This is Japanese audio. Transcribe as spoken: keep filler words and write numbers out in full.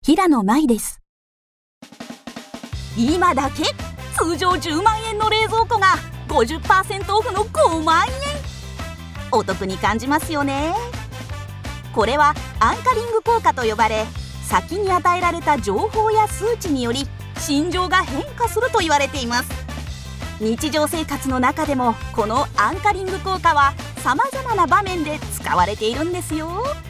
平野舞です。今だけ通常じゅうまんえんの冷蔵庫が ごじゅっパーセント オフのごまんえん。お得に感じますよね。これはアンカリング効果と呼ばれ、先に与えられた情報や数値により心情が変化すると言われています。日常生活の中でもこのアンカリング効果はさまざまな場面で使われているんですよ。